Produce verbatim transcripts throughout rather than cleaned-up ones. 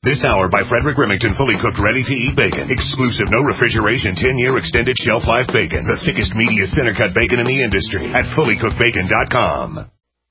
This hour by Frederick Remington, fully cooked, ready-to-eat bacon. Exclusive, no refrigeration, ten-year extended shelf life bacon. The thickest, meatiest, center-cut bacon in the industry at fully cooked bacon dot com.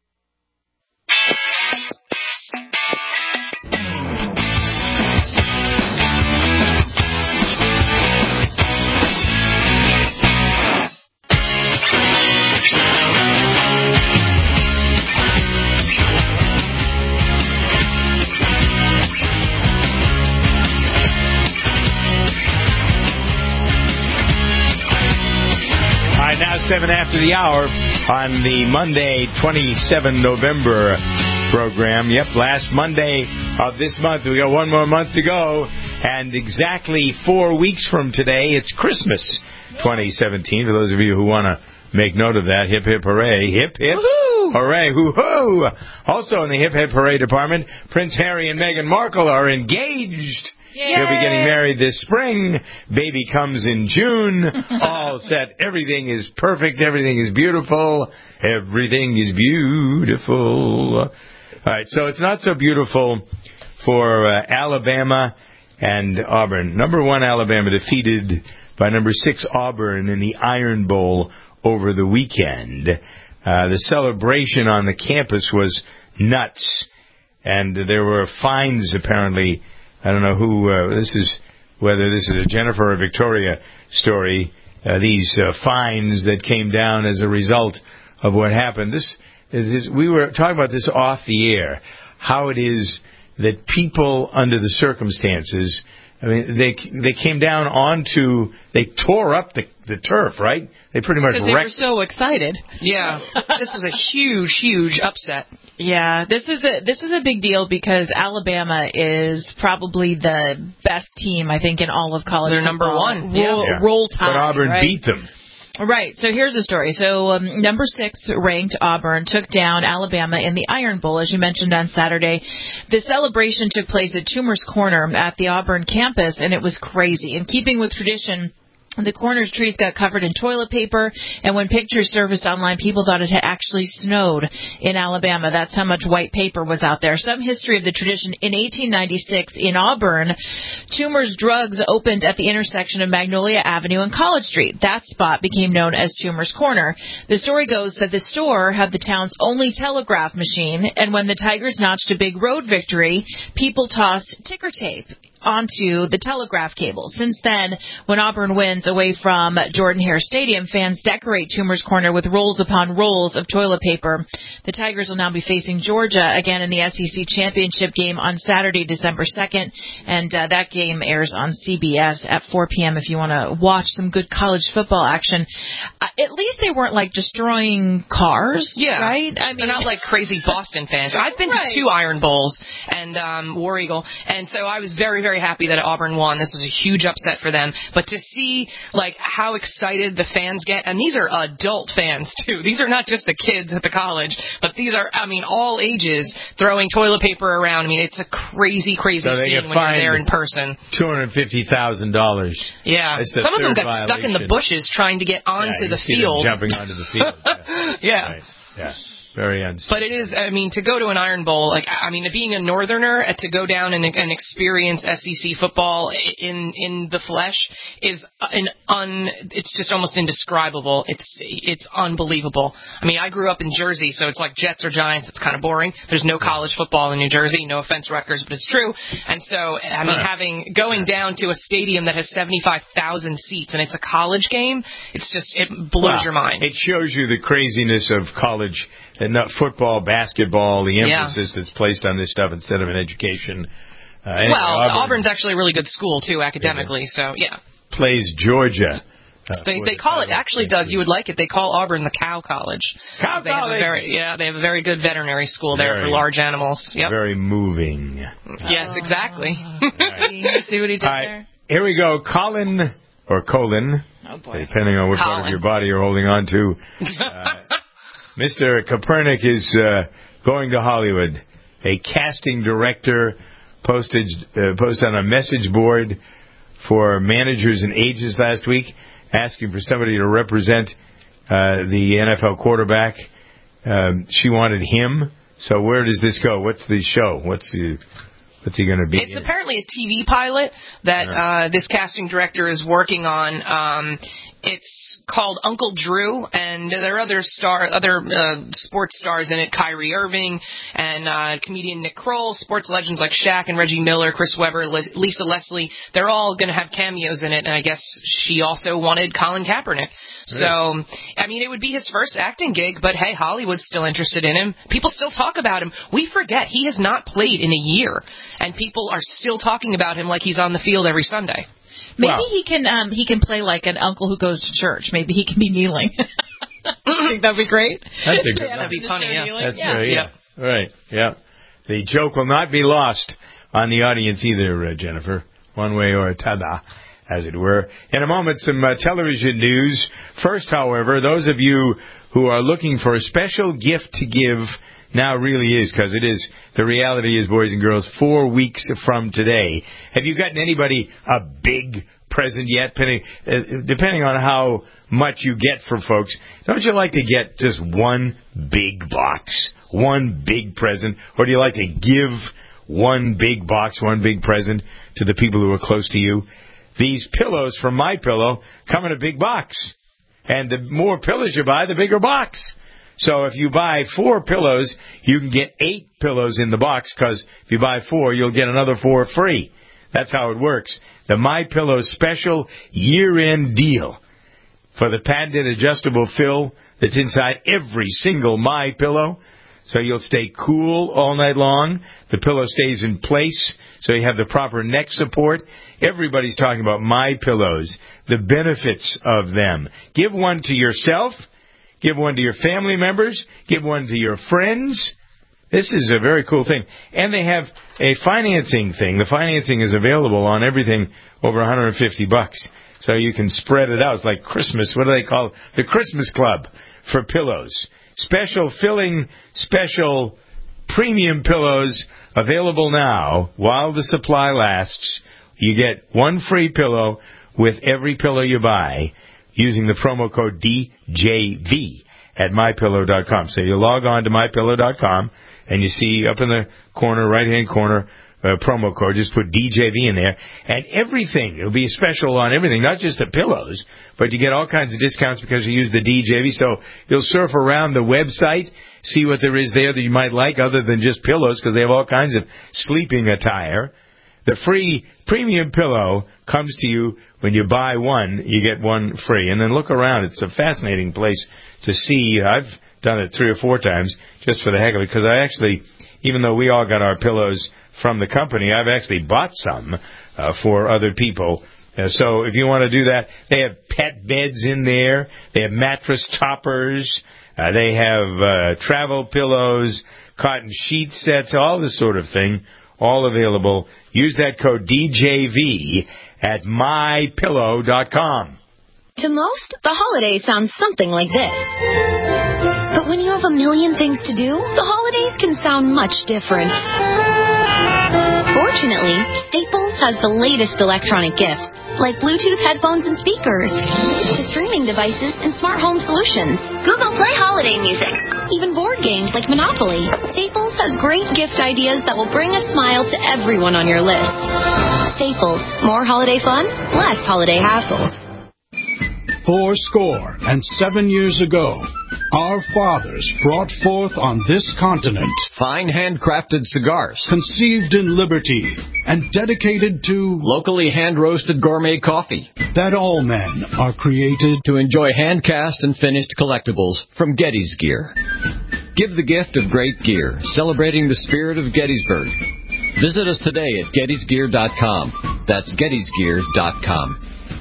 Seven after the hour on the Monday, twenty-seventh of November program. Yep, last Monday of this month. We got one more month to go, and exactly four weeks from today, it's Christmas twenty seventeen. For those of you who want to make note of that, hip hip hooray, hip hip Woo-hoo! Hooray, hoo hoo! Also in the hip hip hooray department, Prince Harry and Meghan Markle are engaged. Yay. They'll be getting married this spring. Baby comes in June. All set. Everything is perfect. Everything is beautiful. Everything is beautiful. All right, so it's not so beautiful for uh, Alabama and Auburn. Number one, Alabama defeated by number six, Auburn in the Iron Bowl over the weekend. Uh, the celebration on the campus was nuts, and there were fines apparently. I don't know who uh, this is, whether this is a Jennifer or Victoria story, uh, these uh, fines that came down as a result of what happened. This, this we were talking about this off the air, how it is that people under the circumstances, I mean, they they came down onto, they tore up the, the turf, right? They pretty much wrecked. Because they were so excited. Yeah. This was a huge, huge upset. Yeah, this is a this is a big deal because Alabama is probably the best team, I think, in all of college They're football. number one. Roll, yeah. roll tide, But Auburn right? beat them. Right, so here's the story. So um, number six ranked Auburn took down Alabama in the Iron Bowl, as you mentioned on Saturday. The celebration took place at Toomer's Corner at the Auburn campus, and it was crazy. In keeping with tradition, the corner's trees got covered in toilet paper, and when pictures surfaced online, people thought it had actually snowed in Alabama. That's how much white paper was out there. Some history of the tradition. In eighteen ninety-six, in Auburn, Toomer's Drugs opened at the intersection of Magnolia Avenue and College Street. That spot became known as Toomer's Corner. The story goes that the store had the town's only telegraph machine, and when the Tigers notched a big road victory, people tossed ticker tape onto the telegraph cable. Since then, when Auburn wins away from Jordan-Hare Stadium, fans decorate Toomer's Corner with rolls upon rolls of toilet paper. The Tigers will now be facing Georgia again in the S E C championship game on Saturday, December second, and uh, that game airs on C B S at four p.m. if you want to watch some good college football action. Uh, at least they weren't, like, destroying cars, yeah. right? I mean, they're not like crazy Boston fans. I've been right. to two Iron Bowls and um, War Eagle, and so I was very, very happy that Auburn won. This was a huge upset for them. But to see, like, how excited the fans get, and these are adult fans, too. These are not just the kids at the college, but these are, I mean, all ages throwing toilet paper around. I mean, it's a crazy, crazy so scene when you're there in person. two hundred fifty thousand dollars. Yeah. Some of them got violation. Stuck in the bushes trying to get onto yeah, the field. Jumping onto the field. Yeah. yeah. Right. Yeah. Very unsafe. But it is, I mean, to go to an Iron Bowl, like, I mean, being a Northerner, to go down and, and experience S E C football in in the flesh is an un, it's just almost indescribable. It's it's unbelievable. I mean, I grew up in Jersey, so it's like Jets or Giants. It's kind of boring. There's no college football in New Jersey. No offense, Rutgers, but it's true. And so, I mean, having, going down to a stadium that has seventy-five thousand seats and it's a college game, it's just, it blows well, your mind. It shows you the craziness of college. And not football, basketball, the emphasis yeah. that's placed on this stuff instead of an education. Uh, anyway, well, Auburn, Auburn's actually a really good school, too, academically, yeah. so, yeah. Plays Georgia. Uh, they they call it, actually, Doug, you would like it, they call Auburn the Cow College. Cow they College! Have a very, yeah, they have a very good veterinary school very, there for large animals. Yep. Very moving. Yes, exactly. Right. See what he did right. there? Here we go. Colin, or Colin, oh boy. depending on what Colin. part of your body you're holding on to. Uh, Mister Copernic is uh, going to Hollywood. A casting director posted uh, posted on a message board for managers and agents last week, asking for somebody to represent uh, the N F L quarterback. Um, she wanted him. So where does this go? What's the show? What's the What's he going to be? It's apparently a T V pilot that uh, this casting director is working on. Um, it's called Uncle Drew, and there are other star, other uh, sports stars in it. Kyrie Irving and uh, comedian Nick Kroll, sports legends like Shaq and Reggie Miller, Chris Webber, Liz, Lisa Leslie. They're all going to have cameos in it, and I guess she also wanted Colin Kaepernick. So, I mean, it would be his first acting gig, but hey, Hollywood's still interested in him. People still talk about him. We forget he has not played in a year, and people are still talking about him like he's on the field every Sunday. Maybe Well, he can um he can play like an uncle who goes to church. Maybe he can be kneeling. I think that'd be great. That's a good That'd be funny, yeah. That's yeah. right, yeah. yeah. Right, yeah. The joke will not be lost on the audience either, uh, Jennifer, one way or t'other, as it were. In a moment, some uh, television news. First, however, those of you who are looking for a special gift to give now really is, because it is, the reality is, boys and girls, four weeks from today. Have you gotten anybody a big present yet? Depending, uh, depending on how much you get from folks, don't you like to get just one big box, one big present? Or do you like to give one big box, one big present to the people who are close to you? These pillows from MyPillow come in a big box. And the more pillows you buy, the bigger box. So if you buy four pillows, you can get eight pillows in the box, because if you buy four, you'll get another four free. That's how it works. The MyPillow special year-end deal for the patented adjustable fill that's inside every single MyPillow. So you'll stay cool all night long. The pillow stays in place, so you have the proper neck support. Everybody's talking about MyPillows, the benefits of them. Give one to yourself. Give one to your family members. Give one to your friends. This is a very cool thing. And they have a financing thing. The financing is available on everything over one hundred fifty bucks. So you can spread it out. It's like Christmas. What do they call it? The Christmas Club for pillows. Special filling, special premium pillows available now while the supply lasts. You get one free pillow with every pillow you buy using the promo code D J V at my pillow dot com. So you log on to my pillow dot com and you see up in the corner, right-hand corner, uh, promo code. Just put D J V in there. And everything, it'll be a special on everything, not just the pillows, but you get all kinds of discounts because you use the D J V. So you'll surf around the website, see what there is there that you might like other than just pillows, because they have all kinds of sleeping attire. The free premium pillow comes to you when you buy one, you get one free. And then look around. It's a fascinating place to see. I've done it three or four times just for the heck of it, because I actually, even though we all got our pillows from the company, I've actually bought some uh, for other people. Uh, so if you want to do that, they have pet beds in there. They have mattress toppers. Uh, they have uh, travel pillows, cotton sheet sets, all this sort of thing, all available. Use that code D J V at my pillow dot com. To most, the holidays sound something like this. But when you have a million things to do, the holidays can sound much different. Fortunately, Staples has the latest electronic gifts, like Bluetooth headphones and speakers, to streaming devices and smart home solutions. Google Play holiday music, even board games like Monopoly. Staples has great gift ideas that will bring a smile to everyone on your list. Staples, more holiday fun, less holiday hassles. Four score and seven years ago, our fathers brought forth on this continent fine handcrafted cigars, conceived in liberty and dedicated to locally hand-roasted gourmet coffee, that all men are created to enjoy hand-cast and finished collectibles from Getty's Gear. Give the gift of great gear, celebrating the spirit of Gettysburg. Visit us today at gettys gear dot com. That's gettys gear dot com.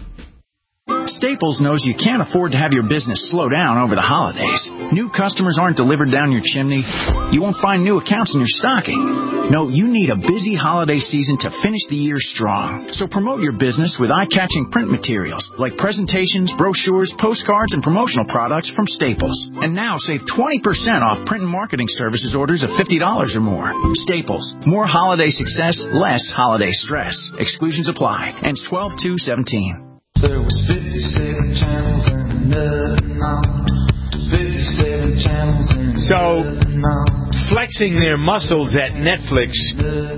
Staples knows you can't afford to have your business slow down over the holidays. New customers aren't delivered down your chimney. You won't find new accounts in your stocking. No, you need a busy holiday season to finish the year strong. So promote your business with eye-catching print materials like presentations, brochures, postcards, and promotional products from Staples. And now save twenty percent off print and marketing services orders of fifty dollars or more. Staples. More holiday success, less holiday stress. Exclusions apply. Ends twelve two seventeen. There was fifty-seven channels and nothing on. fifty-seven channels and So, flexing their muscles at Netflix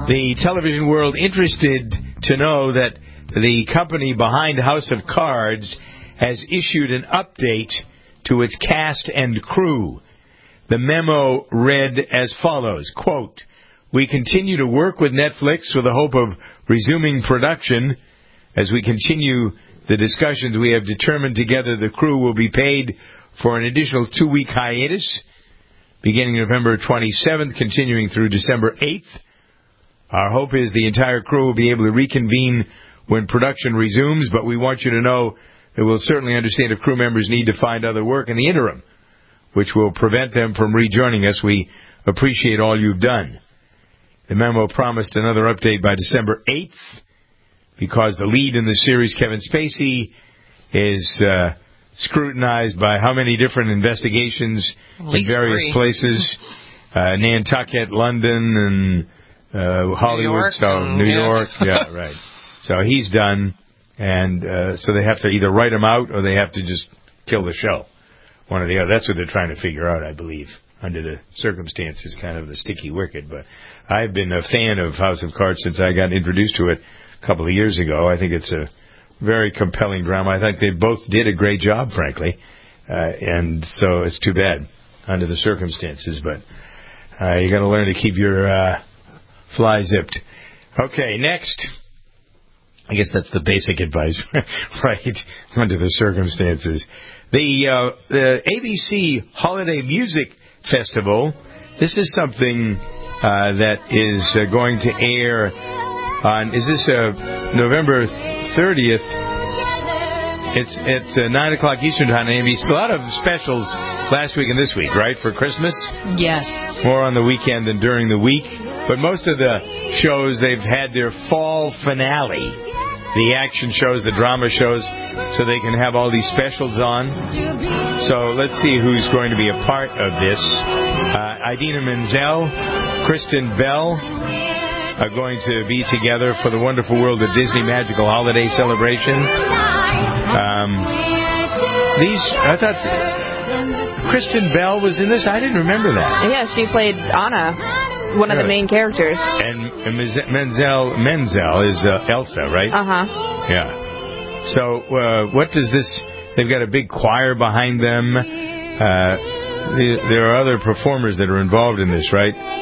the television world interested to know that the company behind House of Cards has issued an update to its cast and crew. The memo read as follows, quote, "We continue to work with Netflix with the hope of resuming production. As we continue the discussions, we have determined together the crew will be paid for an additional two-week hiatus, beginning November twenty-seventh, continuing through December eighth. Our hope is the entire crew will be able to reconvene when production resumes, but we want you to know that we'll certainly understand if crew members need to find other work in the interim, which will prevent them from rejoining us. We appreciate all you've done." The memo promised another update by December eighth because the lead in the series, Kevin Spacey, is uh, scrutinized by how many different investigations in various three. places, uh, Nantucket, London, and uh, Hollywood, New York, so and, New yeah. York, yeah, right. So he's done, and uh, so they have to either write him out or they have to just kill the show. One or the other. That's what they're trying to figure out, I believe, under the circumstances, kind of the sticky wicket. But I've been a fan of House of Cards since I got introduced to it a couple of years ago. I think it's a very compelling drama. I think they both did a great job, frankly, uh, and so it's too bad under the circumstances. But uh, you got to learn to keep your uh, fly zipped. Okay, next. I guess that's the basic advice, right, under the circumstances. The, uh, the A B C Holiday Music Festival, this is something uh, that is uh, going to air on, is this uh, November thirtieth? It's at uh, nine o'clock Eastern Time on A B C. A lot of specials last week and this week, right, for Christmas? Yes. More on the weekend than during the week. But most of the shows, they've had their fall finale. The action shows, the drama shows, so they can have all these specials on. So let's see who's going to be a part of this. Uh, Idina Menzel, Kristen Bell are going to be together for the Wonderful World of Disney Magical Holiday Celebration. Um, these, I thought Kristen Bell was in this. I didn't remember that. Yeah, she played Anna. One of the main characters. And, and Menzel Menzel is uh, Elsa, right? Uh-huh. Yeah. So uh, what does this... They've got a big choir behind them. Uh, the, there are other performers that are involved in this, right?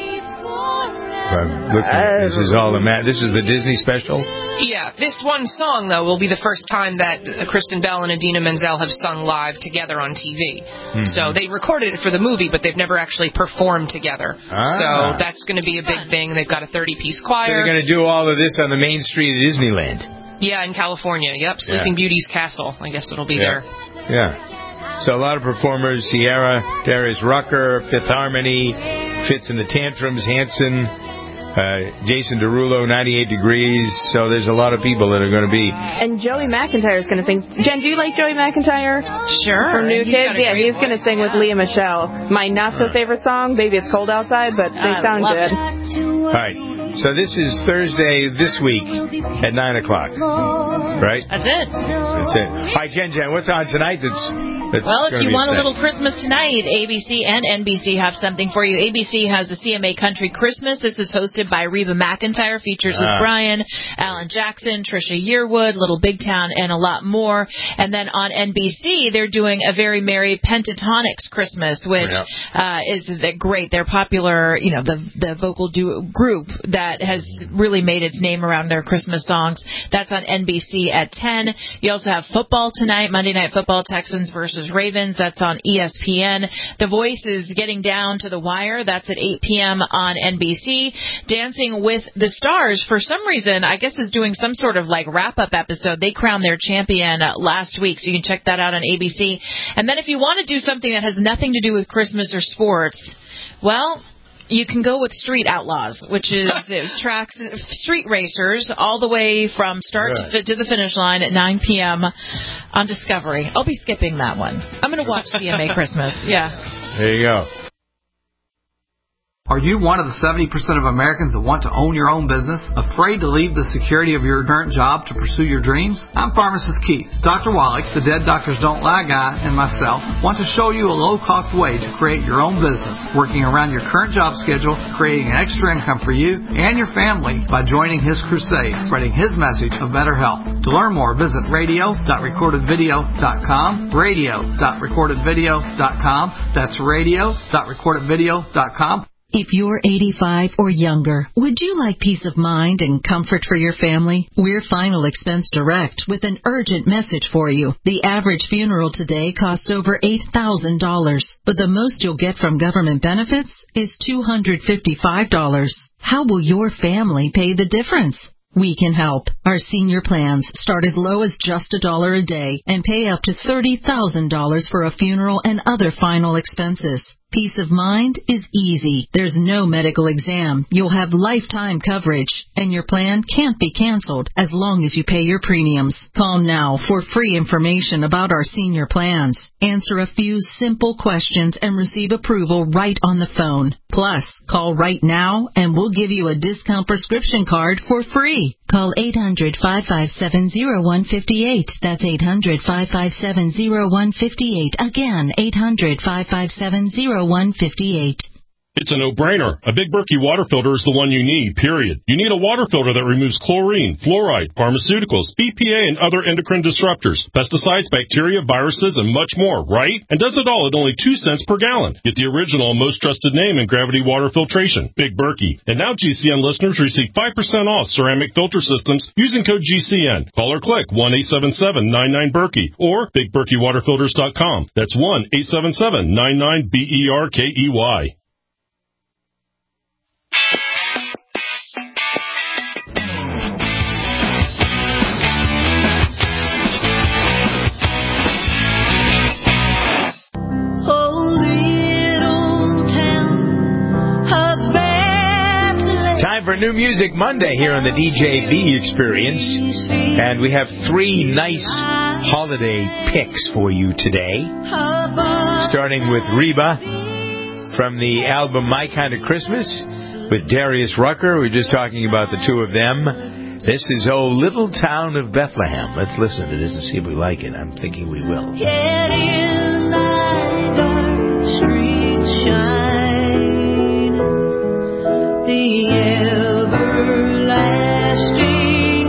I'm looking, uh, this is all the ma- This is the Disney special? Yeah. This one song, though, will be the first time that Kristen Bell and Idina Menzel have sung live together on T V. Mm-hmm. So they recorded it for the movie, but they've never actually performed together. Ah. So that's going to be a big thing. They've got a thirty-piece choir. So they're going to do all of this on the main street of Disneyland. Yeah, in California. Yep, Sleeping yeah. Beauty's castle. I guess it'll be yeah. there. Yeah. So a lot of performers: Sierra, Darius Rucker, Fifth Harmony, Fitz and the Tantrums, Hanson, uh, Jason Derulo, ninety-eight degrees. So there's a lot of people that are going to be. And Joey McIntyre is going to sing. Jen, do you like Joey McIntyre? Sure. From New he's Kids? Yeah, he's going to sing with Leah Michelle. My not-so-favorite song, Baby It's Cold Outside, but they I sound good. It. All right. So this is Thursday this week at nine o'clock, right? That's it. That's it. All right, Jen Jen, what's on tonight that's, that's Well, if you want exciting? a little Christmas tonight, A B C and N B C have something for you. A B C has the C M A Country Christmas. This is hosted by Reba McEntire, features with Ah. Brian, Alan Jackson, Trisha Yearwood, Little Big Town, and a lot more. And then on N B C, they're doing a very merry Pentatonics Christmas, which yeah. uh, is, is great. They're popular, you know, the the vocal duo group that has really made its name around their Christmas songs. That's on N B C at ten. You also have football tonight, Monday Night Football, Texans versus Ravens. That's on E S P N. The Voice is getting down to the wire. That's at eight p.m. on N B C. Dancing with the Stars, for some reason, I guess is doing some sort of like wrap-up episode. They crowned their champion uh, last week, so you can check that out on A B C. And then if you want to do something that has nothing to do with Christmas or sports, well, you can go with Street Outlaws, which is uh, tracks street racers all the way from start right. to, fi- to the finish line at nine p.m. on Discovery. I'll be skipping that one. I'm going to watch C M A Christmas. Yeah. There you go. Are you one of the seventy percent of Americans that want to own your own business? Afraid to leave the security of your current job to pursue your dreams? I'm Pharmacist Keith. Doctor Wallach, the Dead Doctors Don't Lie guy, and myself want to show you a low-cost way to create your own business, working around your current job schedule, creating an extra income for you and your family by joining his crusade, spreading his message of better health. To learn more, visit radio dot recorded video dot com, radio dot recorded video dot com. That's radio dot recorded video dot com. If you're eighty-five or younger, would you like peace of mind and comfort for your family? We're Final Expense Direct with an urgent message for you. The average funeral today costs over eight thousand dollars, but the most you'll get from government benefits is two hundred fifty-five dollars. How will your family pay the difference? We can help. Our senior plans start as low as just a dollar a day and pay up to thirty thousand dollars for a funeral and other final expenses. Peace of mind is easy. There's no medical exam. You'll have lifetime coverage, and your plan can't be canceled as long as you pay your premiums. Call now for free information about our senior plans. Answer a few simple questions and receive approval right on the phone. Plus, call right now and we'll give you a discount prescription card for free. Call eight hundred, five five seven, zero one five eight. That's eight hundred, five five seven, zero one five eight. Again, eight hundred, five five seven, zero one five eight. It's a no-brainer. A Big Berkey water filter is the one you need, period. You need a water filter that removes chlorine, fluoride, pharmaceuticals, B P A, and other endocrine disruptors, pesticides, bacteria, viruses, and much more, right? And does it all at only two cents per gallon. Get the original and most trusted name in gravity water filtration, Big Berkey. And now G C N listeners receive five percent off ceramic filter systems using code G C N. Call or click one eight seven seven, nine nine, Berkey or big berkey water filters dot com. That's one eight seven seven, nine nine, B E R K E Y. Time for New Music Monday here on the D J B Experience. And we have three nice holiday picks for you today. Starting with Reba from the album My Kind of Christmas with Darius Rucker. We were just talking about the two of them. This is Oh Little Town of Bethlehem. Let's listen to this and see if we like it. I'm thinking we will. Get in that dark street shine, the everlasting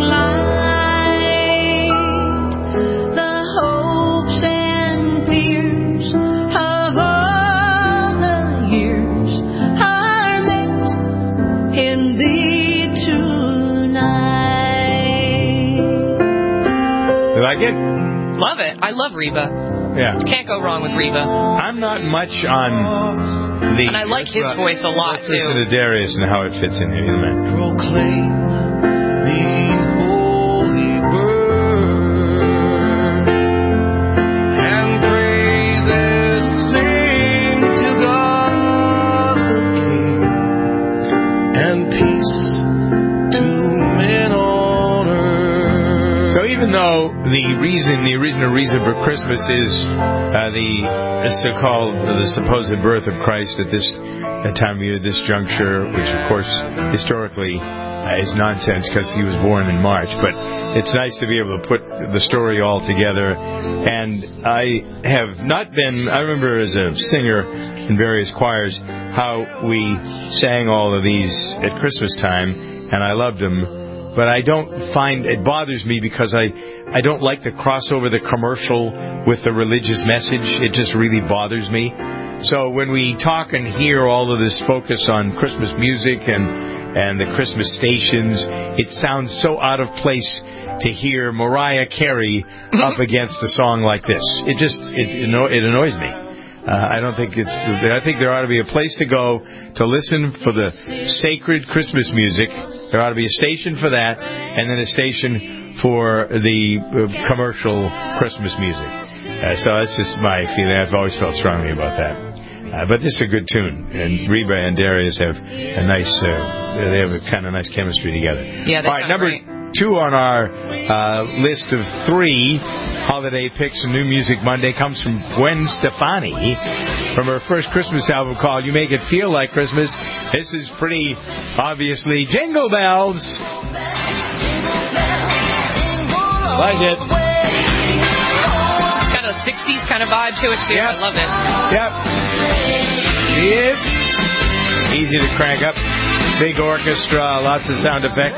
light, the hopes and fears of all the years are met in thee tonight. You like it? Love it. I love Reba. Yeah. Can't go wrong with Reba. I'm not much on the... And I like his uh, voice a lot, let's too. Listen to Darius and how it fits in here in a minute. Proclaim the holy birth, and praises sing to God the King, and peace to men on earth. So even though the reason, the original reason for Christmas is uh, the so-called, uh, the supposed birth of Christ at this uh, time of year, this juncture, which of course historically uh, is nonsense because he was born in March, but it's nice to be able to put the story all together. And I have not been, I remember as a singer in various choirs how we sang all of these at Christmas time, and I loved them. But I don't find, it bothers me because I, I don't like to cross over the commercial with the religious message. It just really bothers me. So when we talk and hear all of this focus on Christmas music and, and the Christmas stations, it sounds so out of place to hear Mariah Carey up against a song like this. It just, it, it annoys me. Uh, I don't think it's, I think there ought to be a place to go to listen for the sacred Christmas music. There ought to be a station for that, and then a station for the uh, commercial Christmas music. Uh, so that's just my feeling. I've always felt strongly about that. Uh, but this is a good tune, and Reba and Darius have a nice, uh, they have a kind of nice chemistry together. Yeah, they All right, sound number great. two on our uh, list of three holiday picks and New Music Monday comes from Gwen Stefani from her first Christmas album called You Make It Feel Like Christmas. This is pretty obviously Jingle Bells. Like it. It's got a sixties kind of vibe to it, too. Yep. I love it. Yep. Yep. Easy to crank up. Big orchestra, lots of sound effects.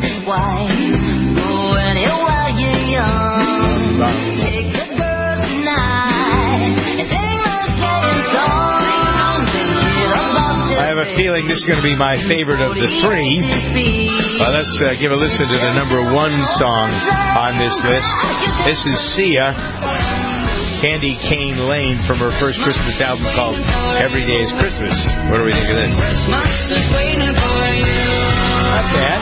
I have a feeling this is going to be my favorite of the three. Well, let's uh, give a listen to the number one song on this list. This is Sia, Candy Cane Lane, from her first Christmas album called Every Day is Christmas. What do we think of this? Not bad.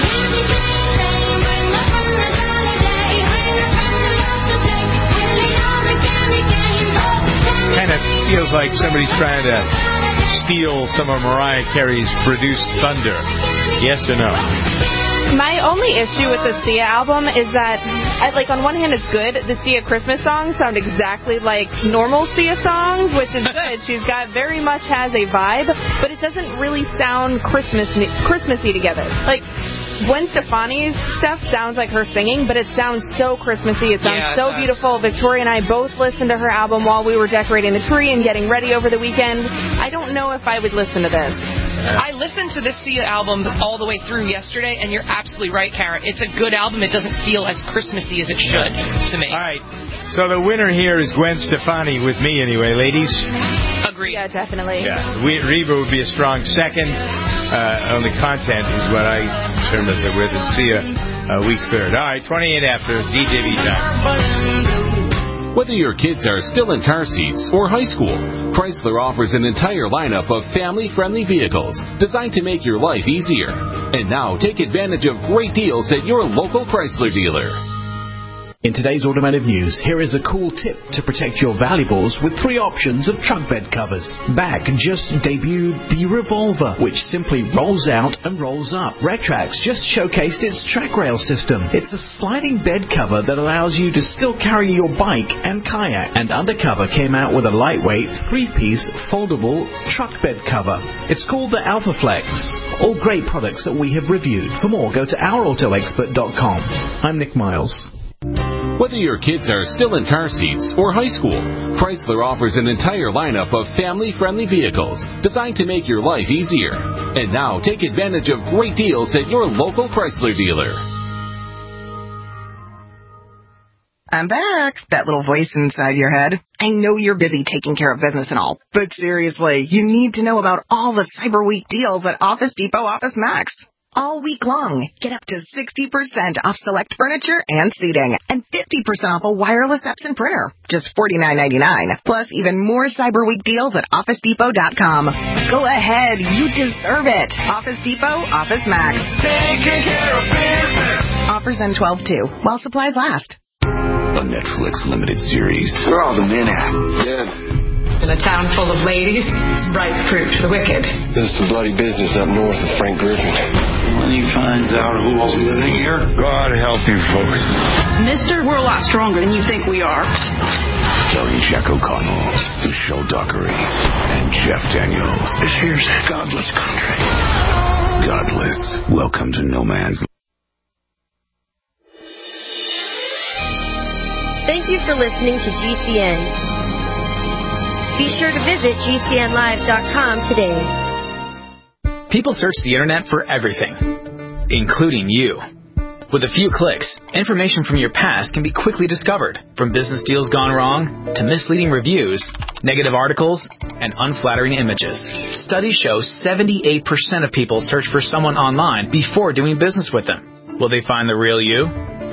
Kind of feels like somebody's trying to steal some of Mariah Carey's produced thunder. Yes or no? My only issue with the Sia album is that, I, like, on one hand, it's good. The Sia Christmas songs sound exactly like normal Sia songs, which is good. She's got very much has a vibe, but it doesn't really sound Christmas Christmassy together. Like, Gwen Stefani's stuff sounds like her singing, but it sounds so Christmassy. It sounds yeah, it so does. beautiful. Victoria and I both listened to her album while we were decorating the tree and getting ready over the weekend. I don't know if I would listen to this. I listened to this Sia album all the way through yesterday, and you're absolutely right, Karen. It's a good album. It doesn't feel as Christmassy as it should to me. All right. So the winner here is Gwen Stefani with me anyway, ladies. Agreed. Yeah, definitely. Yeah. We, Reba would be a strong second. Uh, on the content is what I concern myself with, and Sia uh, week third. All right, twenty-eight after D J V time. Whether your kids are still in car seats or high school, Chrysler offers an entire lineup of family-friendly vehicles designed to make your life easier. And now take advantage of great deals at your local Chrysler dealer. In today's automotive news, here is a cool tip to protect your valuables with three options of truck bed covers. Back just debuted the Revolver, which simply rolls out and rolls up. Retrax just showcased its track rail system. It's a sliding bed cover that allows you to still carry your bike and kayak. And Undercover came out with a lightweight three-piece foldable truck bed cover. It's called the Alpha Flex. All great products that we have reviewed. For more, go to our auto expert dot com. I'm Nick Miles. Whether your kids are still in car seats or high school, Chrysler offers an entire lineup of family-friendly vehicles designed to make your life easier. And now take advantage of great deals at your local Chrysler dealer. I'm back. That little voice inside your head. I know you're busy taking care of business and all, but seriously, you need to know about all the Cyber Week deals at Office Depot Office Max. All week long, get up to sixty percent off select furniture and seating, and fifty percent off a wireless Epson printer, just forty-nine ninety-nine. Plus, even more Cyber Week deals at office depot dot com. Go ahead, you deserve it. Office Depot, Office Max. Taking care of business. Offers end twelve two, while supplies last. A Netflix limited series. Where are all the men at? Dead. In a town full of ladies, it's bright fruit for the wicked. There's some bloody business up north with Frank Griffin. When he finds out who's living here, God help you, folks. Mister, we're a lot stronger than you think we are. Starring Jack O'Connell, Michelle Dockery, and Jeff Daniels. This here's a godless country. Godless. Welcome to No Man's Land. Thank you for listening to G C N. Be sure to visit G C N live dot com today. People search the internet for everything, including you. With a few clicks, information from your past can be quickly discovered, from business deals gone wrong to misleading reviews, negative articles, and unflattering images. Studies show seventy-eight percent of people search for someone online before doing business with them. Will they find the real you?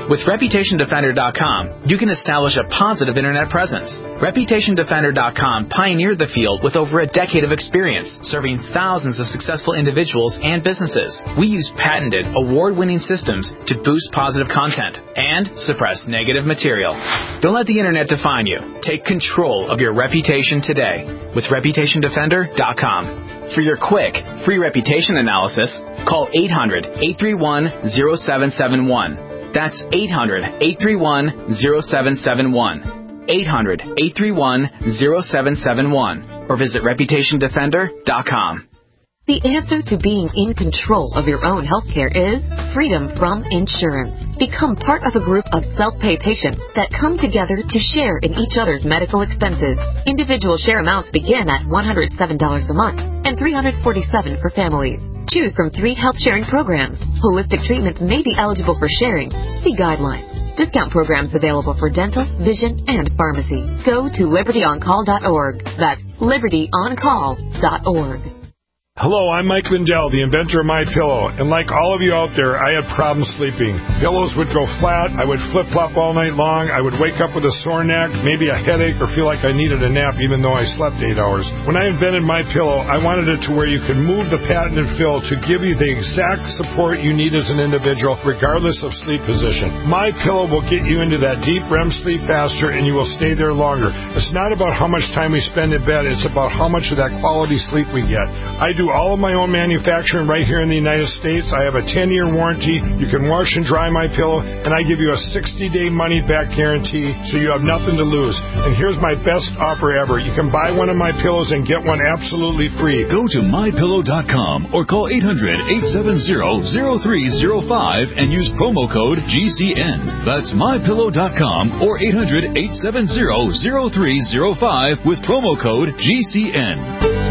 With Reputation Defender dot com, you can establish a positive Internet presence. Reputation Defender dot com pioneered the field with over a decade of experience, serving thousands of successful individuals and businesses. We use patented, award-winning systems to boost positive content and suppress negative material. Don't let the Internet define you. Take control of your reputation today with Reputation Defender dot com. For your quick, free reputation analysis, call eight hundred, eight three one, zero seven seven one. That's eight hundred, eight three one, zero seven seven one. eight hundred, eight three one, zero seven seven one. Or visit Reputation Defender dot com. The answer to being in control of your own healthcare is freedom from insurance. Become part of a group of self-pay patients that come together to share in each other's medical expenses. Individual share amounts begin at one hundred seven dollars a month and three hundred forty-seven dollars for families. Choose from three health sharing programs. Holistic treatments may be eligible for sharing. See guidelines. Discount programs available for dental, vision, and pharmacy. Go to liberty on call dot org. That's liberty on call dot org. Hello, I'm Mike Lindell, the inventor of MyPillow, and like all of you out there, I had problems sleeping. Pillows would go flat, I would flip-flop all night long, I would wake up with a sore neck, maybe a headache, or feel like I needed a nap even though I slept eight hours. When I invented MyPillow, I wanted it to where you could move the patented fill to give you the exact support you need as an individual, regardless of sleep position. MyPillow will get you into that deep R E M sleep faster, and you will stay there longer. It's not about how much time we spend in bed, it's about how much of that quality sleep we get. I do all of my own manufacturing right here in the United States. I have a ten-year warranty. You can wash and dry my pillow, and I give you a sixty-day money-back guarantee, so you have nothing to lose. And here's my best offer ever. You can buy one of my pillows and get one absolutely free. Go to my pillow dot com or call eight hundred, eight seven zero, zero three zero five and use promo code G C N. That's my pillow dot com or eight hundred, eight seven zero, zero three zero five with promo code G C N.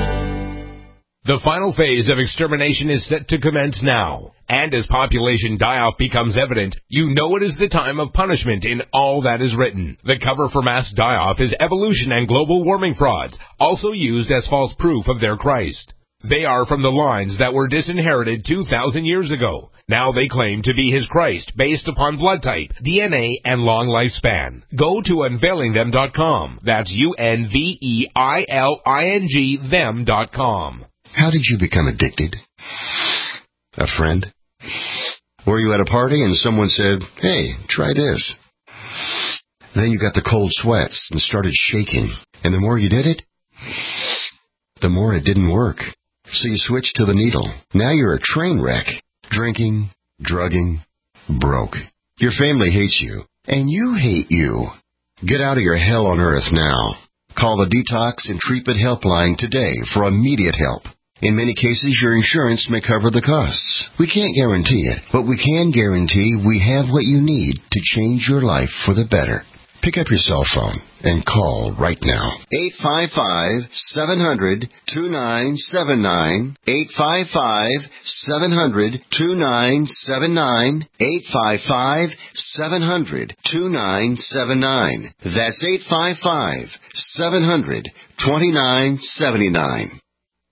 The final phase of extermination is set to commence now. And as population die-off becomes evident, you know it is the time of punishment in all that is written. The cover for mass die-off is evolution and global warming frauds, also used as false proof of their Christ. They are from the lines that were disinherited two thousand years ago. Now they claim to be his Christ based upon blood type, D N A, and long lifespan. Go to unveiling them dot com. That's U N V E I L I N G them dot com. How did you become addicted? A friend? Were you at a party and someone said, hey, try this? Then you got the cold sweats and started shaking. And the more you did it, the more it didn't work. So you switched to the needle. Now you're a train wreck. Drinking, drugging, broke. Your family hates you. And you hate you. Get out of your hell on earth now. Call the Detox and Treatment Helpline today for immediate help. In many cases, your insurance may cover the costs. We can't guarantee it, but we can guarantee we have what you need to change your life for the better. Pick up your cell phone and call right now. eight five five, seven hundred, two nine seven nine. eight five five, seven hundred, two nine seven nine. eight five five, seven hundred, two nine seven nine. That's eight five five, seven hundred, two nine seven nine.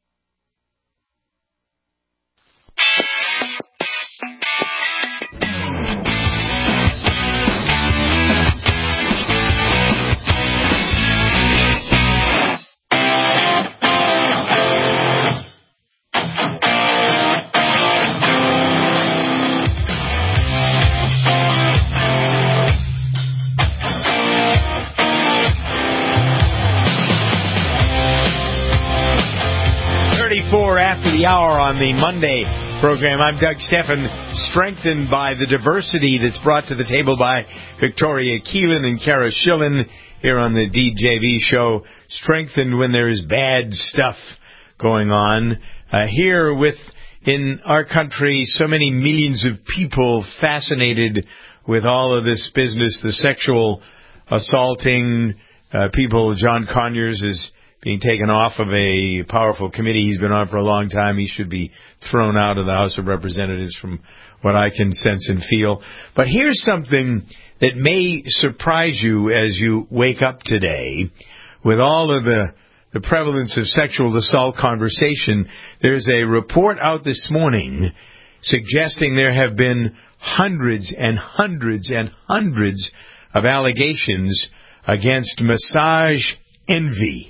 thirty-four after the hour on the Monday program. I'm Doug Steffen, strengthened by the diversity that's brought to the table by Victoria Keelan and Kara Schillen here on the D J V show. Strengthened when there's bad stuff going on. Uh, here with, in our country, so many millions of people fascinated with all of this business, the sexual assaulting uh, people. John Conyers is being taken off of a powerful committee he's been on for a long time. He should be thrown out of the House of Representatives from what I can sense and feel. But here's something that may surprise you as you wake up today. With all of the, the prevalence of sexual assault conversation, there's a report out this morning suggesting there have been hundreds and hundreds and hundreds of allegations against Massage Envy.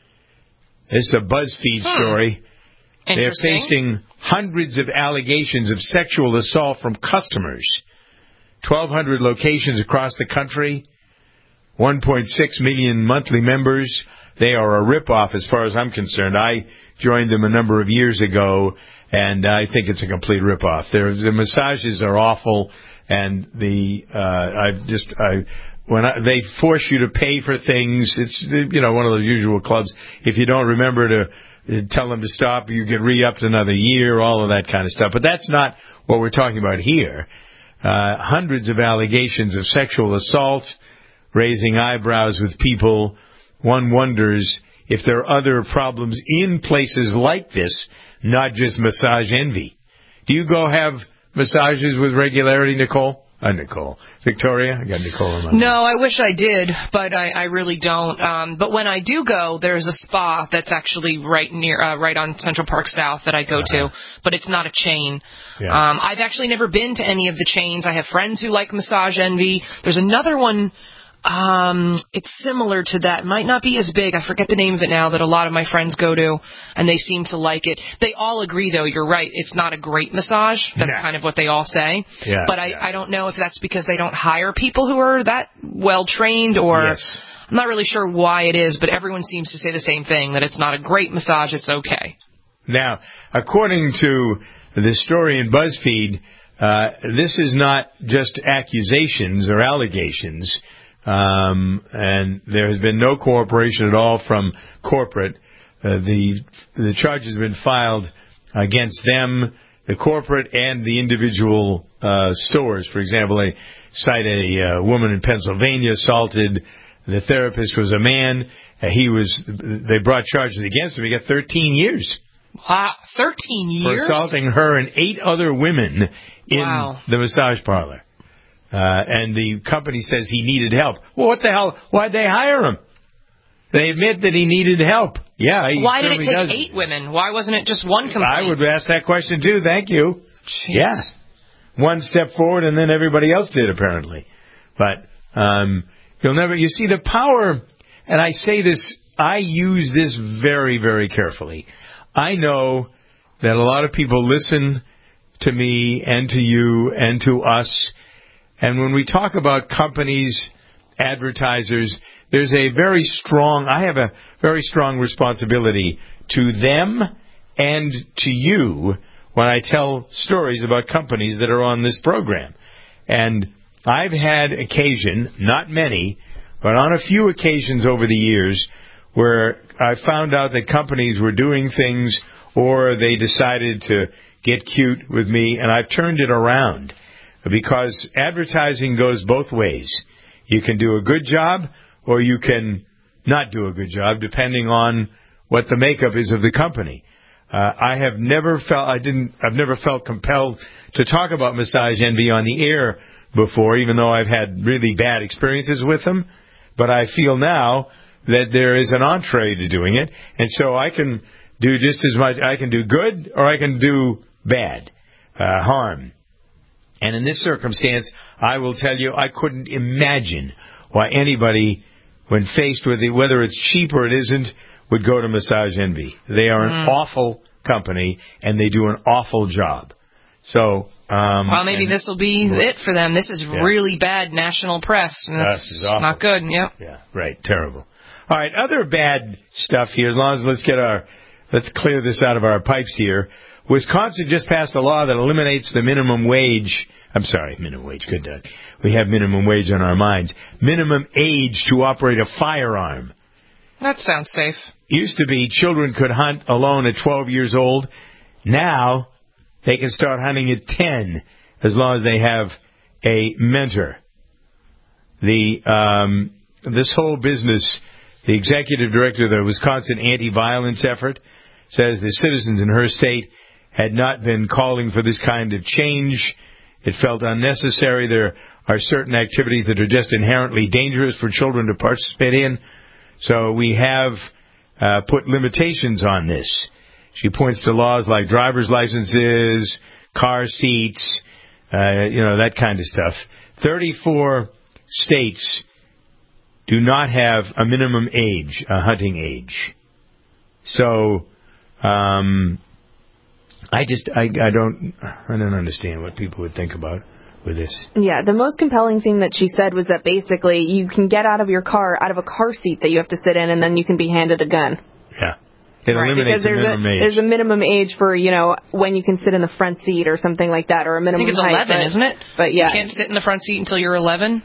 This is a BuzzFeed hmm. story. They're Interesting. facing hundreds of allegations of sexual assault from customers. twelve hundred locations across the country. one point six million monthly members. They are a ripoff as far as I'm concerned. I joined them a number of years ago, and I think it's a complete ripoff. Their the massages are awful, and the uh, I just I when I, they force you to pay for things. It's you know one of those usual clubs. If you don't remember to uh, tell them to stop, you get re-upped another year. All of that kind of stuff. But that's not what we're talking about here. Uh, hundreds of allegations of sexual assault, raising eyebrows with people. One wonders if there are other problems in places like this, not just Massage Envy. Do you go have massages with regularity, Nicole? Uh, Nicole. Victoria? I got Nicole on my No, I wish I did, but I, I really don't. Um, but when I do go, there's a spa that's actually right near, uh, right on Central Park South that I go uh-huh. to, but it's not a chain. Yeah. Um, I've actually never been to any of the chains. I have friends who like Massage Envy. There's another one. Um, it's similar to that. Might not be as big. I forget the name of it now that a lot of my friends go to, and they seem to like it. They all agree, though. You're right. It's not a great massage. That's nah. kind of what they all say. Yeah, but I, yeah. I don't know if that's because they don't hire people who are that well trained, or yes. I'm not really sure why it is. But everyone seems to say the same thing, that it's not a great massage. It's okay. Now, according to the story in BuzzFeed, uh, this is not just accusations or allegations. Um, and there has been no cooperation at all from corporate. Uh, the the charge has been filed against them, the corporate, and the individual uh, stores. For example, they cite a uh, woman in Pennsylvania assaulted. The therapist was a man. Uh, he was. They brought charges against him. He got thirteen years. Wow, thirteen years for assaulting her and eight other women in wow. the massage parlor. Uh, and the company says he needed help. Well, what the hell? Why'd they hire him? They admit that he needed help. Yeah, he Why did it take does. eight women? Why wasn't it just one complaint? I would ask that question, too. Thank you. Jeez. Yeah. One step forward, and then everybody else did, apparently. But um, you'll never... You see, the power... And I say this... I use this very, very carefully. I know that a lot of people listen to me and to you and to us. And when we talk about companies, advertisers, there's a very strong, I have a very strong responsibility to them and to you when I tell stories about companies that are on this program. And I've had occasion, not many, but on a few occasions over the years where I found out that companies were doing things or they decided to get cute with me, and I've turned it around. Because advertising goes both ways. You can do a good job or you can not do a good job, depending on what the makeup is of the company. Uh, I have never felt I didn't I've never felt compelled to talk about Massage Envy on the air before, even though I've had really bad experiences with them. But I feel now that there is an entree to doing it, and so I can do just as much. I can do good or I can do bad, uh, harm. And in this circumstance, I will tell you, I couldn't imagine why anybody, when faced with it, whether it's cheap or it isn't, would go to Massage Envy. They are an mm. awful company, and they do an awful job. So, um, well, maybe this will be it for them. This is yeah. really bad national press. And that's this is awful. Not good. Yep. Yeah, right. Terrible. All right, other bad stuff here. As long as let's get our, let's clear this out of our pipes here. Wisconsin just passed a law that eliminates the minimum wage. I'm sorry, minimum wage. Good, Doug. We have minimum wage on our minds. Minimum age to operate a firearm. That sounds safe. Used to be children could hunt alone at twelve years old. Now they can start hunting at ten as long as they have a mentor. The um, this whole business, the executive director of the Wisconsin anti-violence effort says the citizens in her state had not been calling for this kind of change. It felt unnecessary. There are certain activities that are just inherently dangerous for children to participate in. So we have uh, put limitations on this. She points to laws like driver's licenses, car seats, uh, you know, that kind of stuff. thirty-four states do not have a minimum age, a hunting age. So, um, I just, I, I don't, I don't understand what people would think about with this. Yeah, the most compelling thing that she said was that basically you can get out of your car, out of a car seat that you have to sit in, and then you can be handed a gun. Yeah. It right, eliminates because the there's minimum a, age. There's a minimum age for, you know, when you can sit in the front seat or something like that, or a minimum I think it's height, eleven, but, isn't it? But yeah. You can't sit in the front seat until you're eleven.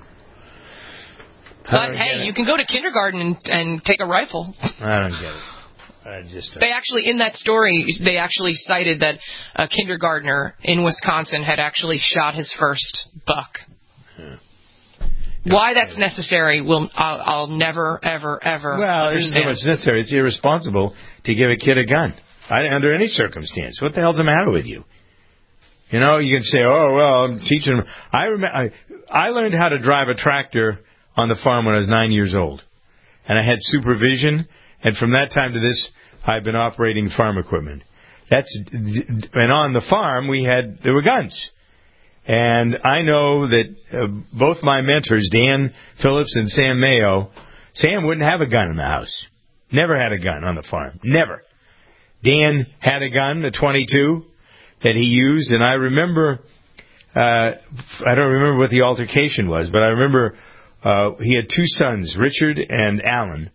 But hey, you can go to kindergarten and, and take a rifle. I don't get it. I just don't. They actually, in that story, they actually cited that a kindergartner in Wisconsin had actually shot his first buck. Yeah. Why that's necessary, will I'll, I'll never, ever, ever Well, there's so understand. much necessary. It's irresponsible to give a kid a gun I, under any circumstance. What the hell's the matter with you? You know, you can say, "Oh, well, I'm teaching them." I remember I, I learned how to drive a tractor on the farm when I was nine years old, and I had supervision. And from that time to this, I've been operating farm equipment. That's and on the farm we had there were guns. And I know that uh, both my mentors, Dan Phillips and Sam Mayo, Sam wouldn't have a gun in the house. Never had a gun on the farm. Never. Dan had a gun, a twenty-two, that he used. And I remember, uh, I don't remember what the altercation was, but I remember uh, he had two sons, Richard and Alan.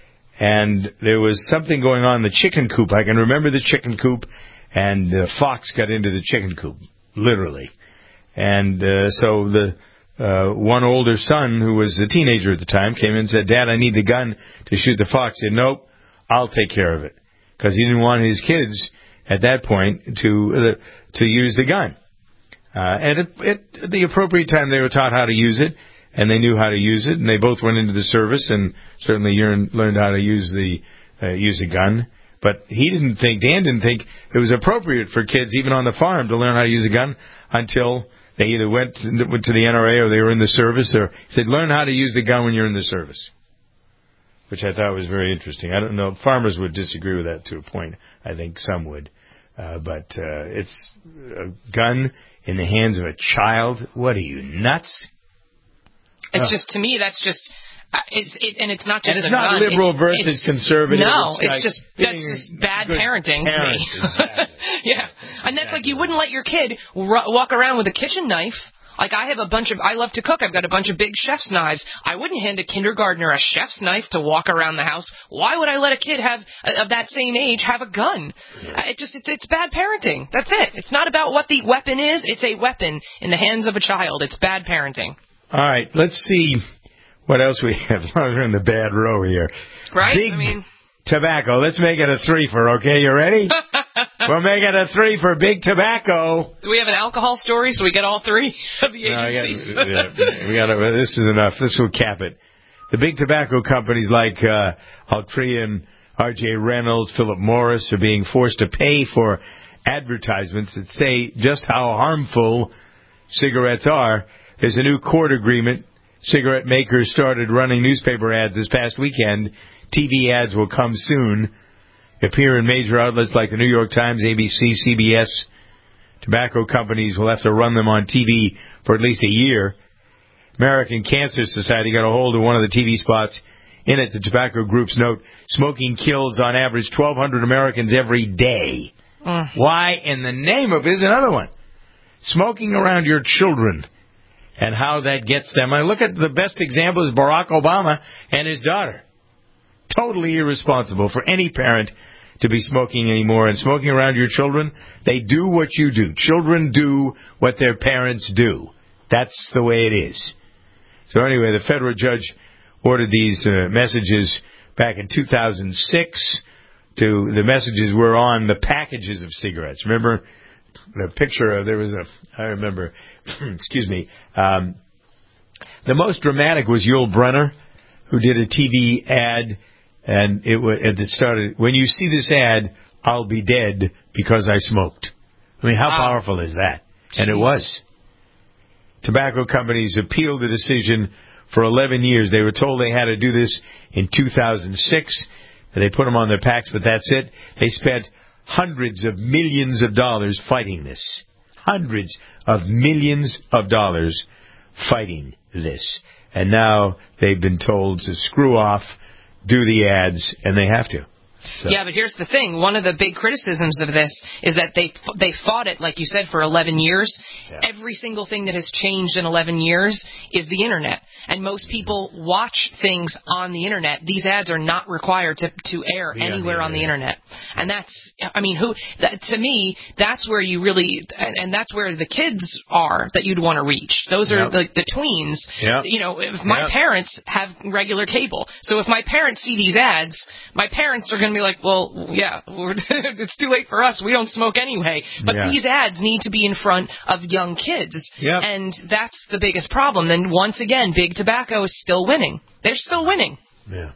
And there was something going on in the chicken coop. I can remember the chicken coop, and the fox got into the chicken coop, literally. And uh, so the uh, one older son, who was a teenager at the time, came in and said, "Dad, I need the gun to shoot the fox." He said, "Nope, I'll take care of it," because he didn't want his kids at that point to uh, to use the gun. Uh, and at, at the appropriate time, they were taught how to use it, and they knew how to use it, and they both went into the service and certainly learned how to use the uh, use a gun. But he didn't think, Dan didn't think it was appropriate for kids, even on the farm, to learn how to use a gun until they either went to, went to the N R A or they were in the service, or he said, learn how to use the gun when you're in the service, which I thought was very interesting. I don't know. Farmers would disagree with that to a point. I think some would. Uh, but uh, it's a gun in the hands of a child. What are you, nuts? It's oh. just, to me, that's just... Uh, it's it, and it's not just and it's a not gun. liberal it's, versus it's, conservative. No, it's, it's like just that's just bad parenting to me. Exactly. Yeah, and that's exactly. Like you wouldn't let your kid r- walk around with a kitchen knife. Like I have a bunch of, I love to cook. I've got a bunch of big chef's knives. I wouldn't hand a kindergartner a chef's knife to walk around the house. Why would I let a kid have uh, of that same age have a gun? Yeah. Uh, it just it, it's bad parenting. That's it. It's not about what the weapon is. It's a weapon in the hands of a child. It's bad parenting. All right, let's see what else we have. We're in the bad row here. Right? Big I mean, tobacco. Let's make it a three-fer, okay? You ready? We'll make it a three for big tobacco. Do we have an alcohol story so we get all three of the no, agencies? got, yeah, we got. This is enough. This will cap it. The big tobacco companies like uh, Altria and R J Reynolds, Philip Morris are being forced to pay for advertisements that say just how harmful cigarettes are. There's a new court agreement. Cigarette makers started running newspaper ads this past weekend. T V ads will come soon. Appear in major outlets like the New York Times, A B C, C B S. Tobacco companies will have to run them on T V for at least a year. American Cancer Society got a hold of one of the T V spots. In it, the tobacco groups note, smoking kills on average twelve hundred Americans every day. Mm. Why in the name of is another one? Smoking around your children and how that gets them. I look at the best example is Barack Obama and his daughter. Totally irresponsible for any parent to be smoking anymore and smoking around your children. They do what you do. Children do what their parents do. That's the way it is. So anyway, the federal judge ordered these uh, messages back in two thousand six. To the messages were on the packages of cigarettes. Remember the picture of, there was a, I remember, excuse me, um, the most dramatic was Yul Brynner, who did a T V ad. And it, it started, when you see this ad, I'll be dead because I smoked. I mean, how wow. powerful is that? Jeez. And it was. Tobacco companies appealed the decision for eleven years. They were told they had to do this in two thousand six. They put them on their packs, but that's it. They spent hundreds of millions of dollars fighting this. hundreds of millions of dollars fighting this. And now they've been told to screw off, do the ads, and they have to. So. Yeah, but here's the thing. One of the big criticisms of this is that they they fought it, like you said, for eleven years. Yeah. Every single thing that has changed in eleven years is the Internet. And most people watch things on the Internet. These ads are not required to, to air yeah, anywhere yeah, on the yeah. Internet. And that's, I mean, who that, to me, that's where you really, and, and that's where the kids are that you'd want to reach. Those are yep. the, the tweens. Yep. You know, if my yep. parents have regular cable. So if my parents see these ads, my parents are going to be like, well, yeah, we're it's too late for us. We don't smoke anyway. But yeah. these ads need to be in front of young kids. Yep. And that's the biggest problem. And once again, big tobacco is still winning. They're still winning. Yeah.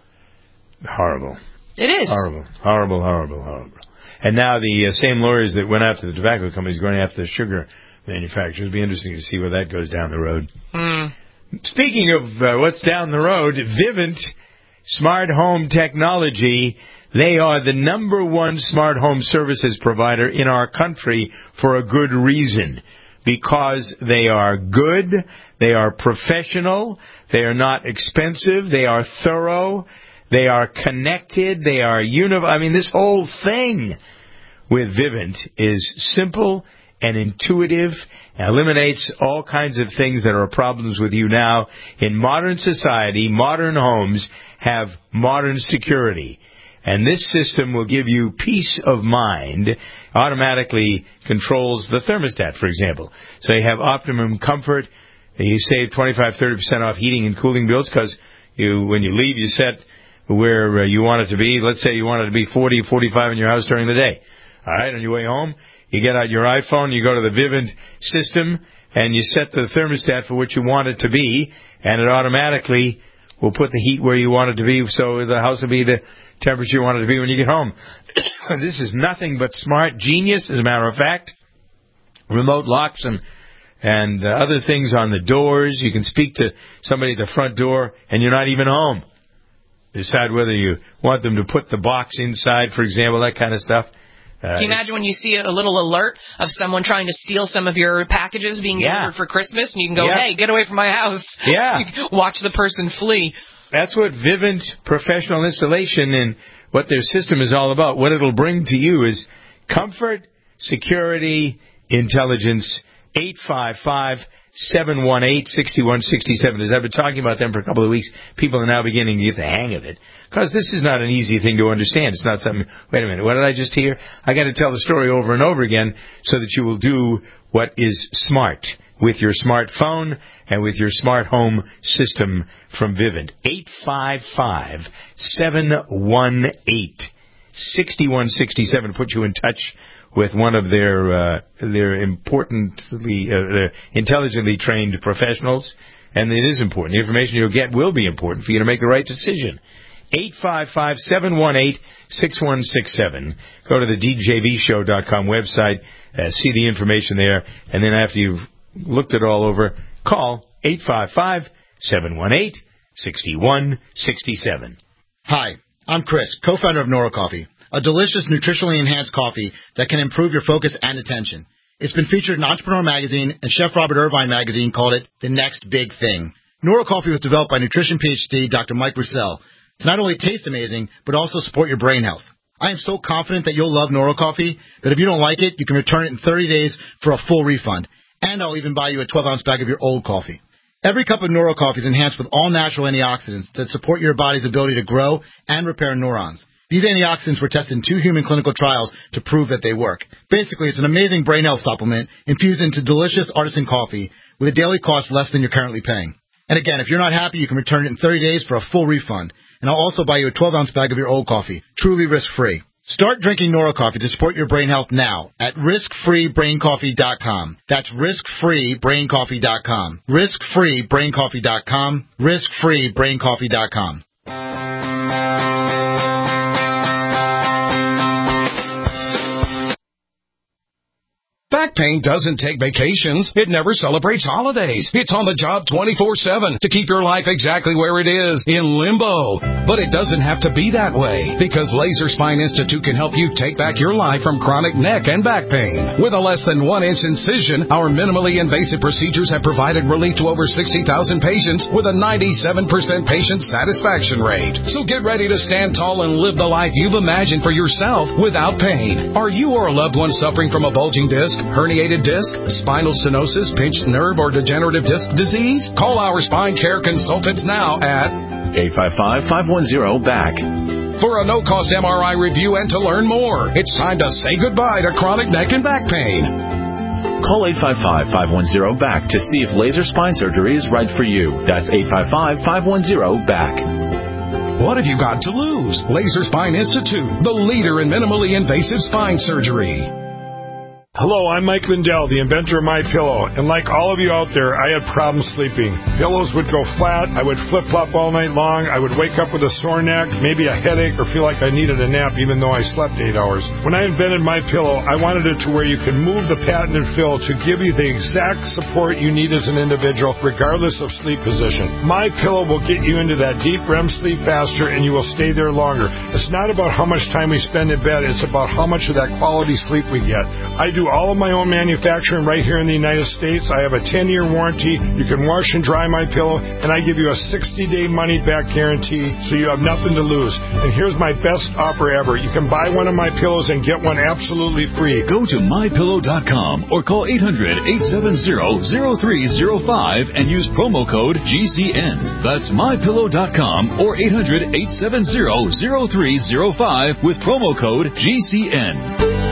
Horrible. It is. Horrible. Horrible, horrible, horrible. And now the uh, same lawyers that went after the tobacco companies going after the sugar manufacturers. It'll be interesting to see where that goes down the road. Mm. Speaking of uh, what's down the road, Vivint Smart Home Technology, they are the number one smart home services provider in our country for a good reason. Because they are good, they are professional, they are not expensive, they are thorough, they are connected, they are uni- I mean, this whole thing with Vivint is simple and intuitive, and eliminates all kinds of things that are problems with you now. In modern society, modern homes have modern security. And this system will give you peace of mind, automatically controls the thermostat, for example. So you have optimum comfort, and you save twenty-five to thirty percent off heating and cooling bills because you, when you leave, you set where uh, you want it to be. Let's say you want it to be forty, forty-five in your house during the day. All right, on your way home, you get out your iPhone, you go to the Vivint system, and you set the thermostat for what you want it to be, and it automatically will put the heat where you want it to be, so the house will be the temperature you want it to be when you get home. This is nothing but smart genius, as a matter of fact. Remote locks and and uh, other things on the doors. You can speak to somebody at the front door, and you're not even home. Decide whether you want them to put the box inside, for example, that kind of stuff. Uh, Can you imagine when you see a little alert of someone trying to steal some of your packages being yeah. delivered for Christmas, and you can go, yeah. hey, get away from my house. Yeah. Watch the person flee. That's what Vivint Professional Installation and what their system is all about. What it'll bring to you is comfort, security, intelligence. eight five five, seven one eight, six one six seven. As I've been talking about them for a couple of weeks, people are now beginning to get the hang of it. Because this is not an easy thing to understand. It's not something, wait a minute, what did I just hear? I got to tell the story over and over again so that you will do what is smart with your smartphone and with your smart home system from Vivint. eight five five, seven one eight, six one six seven. Put you in touch with one of their uh, their importantly, uh, their intelligently trained professionals. And it is important. The information you'll get will be important for you to make the right decision. eight five five, seven one eight, six one six seven. Go to the D J V show dot com website, uh, see the information there, and then after you've looked it all over, call eight five five, seven one eight, six one six seven. Hi, I'm Chris, co-founder of Nora Coffee, a delicious, nutritionally enhanced coffee that can improve your focus and attention. It's been featured in Entrepreneur Magazine, and Chef Robert Irvine Magazine called it the next big thing. Nora Coffee was developed by nutrition PhD Doctor Mike Roussel to not only taste amazing, but also support your brain health. I am so confident that you'll love Nora Coffee that if you don't like it, you can return it in thirty days for a full refund. And I'll even buy you a twelve-ounce bag of your old coffee. Every cup of Nora Coffee is enhanced with all-natural antioxidants that support your body's ability to grow and repair neurons. These antioxidants were tested in two human clinical trials to prove that they work. Basically, it's an amazing brain health supplement infused into delicious artisan coffee with a daily cost less than you're currently paying. And again, if you're not happy, you can return it in thirty days for a full refund. And I'll also buy you a twelve-ounce bag of your old coffee, truly risk-free. Start drinking Nora Coffee to support your brain health now at risk free brain coffee dot com. That's risk free brain coffee dot com. risk free brain coffee dot com. risk free brain coffee dot com. Back pain doesn't take vacations. It never celebrates holidays. It's on the job twenty-four seven to keep your life exactly where it is, in limbo. But it doesn't have to be that way, because Laser Spine Institute can help you take back your life from chronic neck and back pain. With a less than one inch incision, our minimally invasive procedures have provided relief to over sixty thousand patients with a ninety-seven percent patient satisfaction rate. So get ready to stand tall and live the life you've imagined for yourself without pain. Are you or a loved one suffering from a bulging disc, herniated disc, spinal stenosis, pinched nerve, or degenerative disc disease? Call our spine care consultants now at eight five five, five one zero, B A C. For a no-cost M R I review and to learn more. It's time to say goodbye to chronic neck and back pain. Call eight five five, five one zero, B A C to see if laser spine surgery is right for you. That's eight five five, five one zero, B A C. What have you got to lose? Laser Spine Institute, the leader in minimally invasive spine surgery. Hello, I'm Mike Lindell, the inventor of MyPillow, and like all of you out there, I had problems sleeping. Pillows would go flat, I would flip-flop all night long, I would wake up with a sore neck, maybe a headache, or feel like I needed a nap even though I slept eight hours. When I invented MyPillow, I wanted it to where you could move the patented fill to give you the exact support you need as an individual, regardless of sleep position. MyPillow will get you into that deep R E M sleep faster, and you will stay there longer. It's not about how much time we spend in bed, it's about how much of that quality sleep we get. I do all of my own manufacturing right here in the United States. I have a ten-year warranty. You can wash and dry my pillow, and I give you a sixty-day money-back guarantee, so you have nothing to lose. And here's my best offer ever. You can buy one of my pillows and get one absolutely free. Go to my pillow dot com or call eight hundred, eight seven zero, zero three zero five and use promo code G C N. That's my pillow dot com or eight hundred, eight seven zero, zero three zero five with promo code G C N.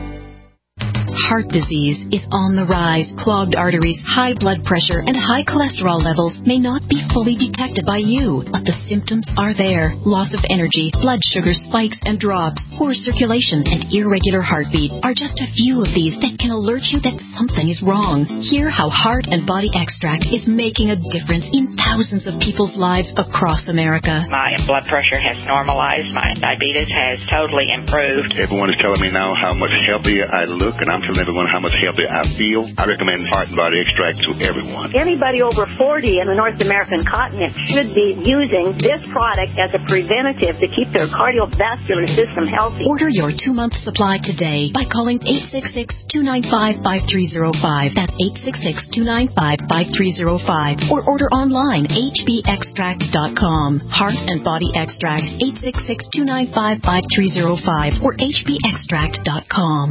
Heart disease is on the rise. Clogged arteries, high blood pressure, and high cholesterol levels may not be fully detected by you, but the symptoms are there. Loss of energy, blood sugar spikes and drops, poor circulation, and irregular heartbeat are just a few of these that can alert you that something is wrong. Hear how Heart and Body Extract is making a difference in thousands of people's lives across America. My blood pressure has normalized. My diabetes has totally improved. Everyone is telling me now how much healthier I look, and I'm telling everyone how much healthier I feel. I recommend Heart and Body Extract to everyone. Anybody over forty in the North American continent should be using this product as a preventative to keep their cardiovascular system healthy. Order your two-month supply today by calling eight six six, two nine five, five three zero five. That's eight six six, two nine five, five three zero five. Or order online, h b extract dot com. Heart and Body Extract, eight six six, two nine five, five three zero five or h b extract dot com.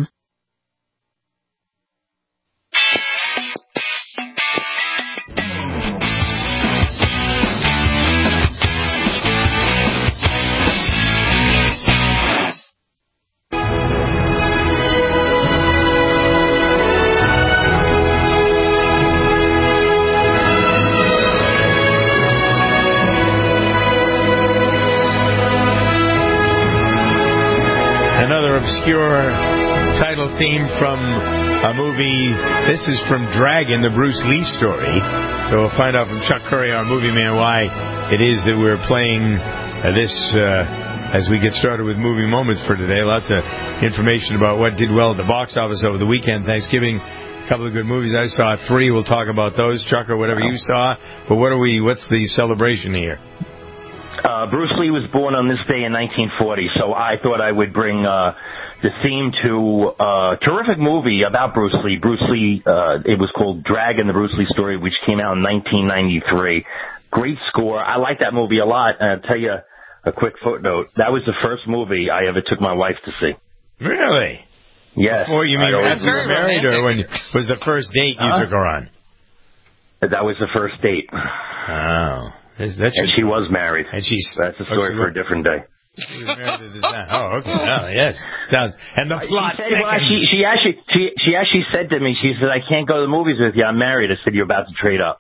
Another obscure title theme from a movie. This is from Dragon, the Bruce Lee story. So we'll find out from Chuck Curry, our movie man, why it is that we're playing uh, this uh, as we get started with movie moments for today. Lots of information about what did well at the box office over the weekend. Thanksgiving, a couple of good movies. I saw three. We'll talk about those, Chuck, or whatever you saw. But what are we? What's the celebration here? Uh, Bruce Lee was born on this day in nineteen forty, so I thought I would bring uh, the theme to a terrific movie about Bruce Lee. Bruce Lee, uh, it was called Dragon, the Bruce Lee story, which came out in nineteen ninety-three. Great score. I like that movie a lot, and I'll tell you a quick footnote. That was the first movie I ever took my wife to see. Really? Yes. Before you mean after you were married, or when you, was the first date you huh? took her on? That was the first date. Oh. That should, and she was married. And she's that's a story oh, for a different day. She was married at the time. Oh, okay. Oh, yes. Sounds. And the plot. She, said, well, she, she actually, she, she actually said to me, she said, "I can't go to the movies with you. I'm married." I said, "You're about to trade up."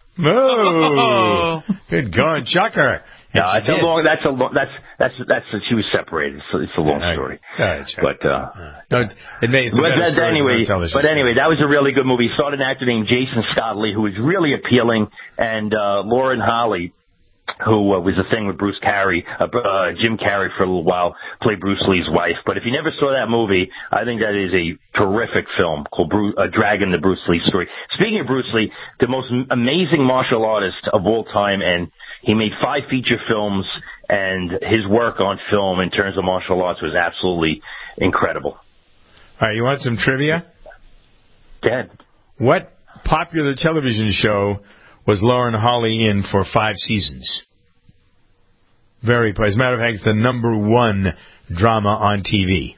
Oh, good going, Chucker. No, it's a long. That's a long. That's that's that's. She was separated. So it's a long story. Sorry, but uh, no, it made. But that, anyway, but anyway, that was a really good movie. Saw an actor named Jason Scott Lee, who was really appealing, and uh, Lauren Holly, who uh, was a thing with Bruce Carey, uh, uh, Jim Carrey for a little while, played Bruce Lee's wife. But if you never saw that movie, I think that is a terrific film called Bruce, uh, Dragon, the Bruce Lee Story. Speaking of Bruce Lee, the most amazing martial artist of all time, and he made five feature films, and his work on film in terms of martial arts was absolutely incredible. All right, you want some trivia? Dad. What popular television show was Lauren Holly in for five seasons? Very, as a matter of fact, it's the number one drama on T V.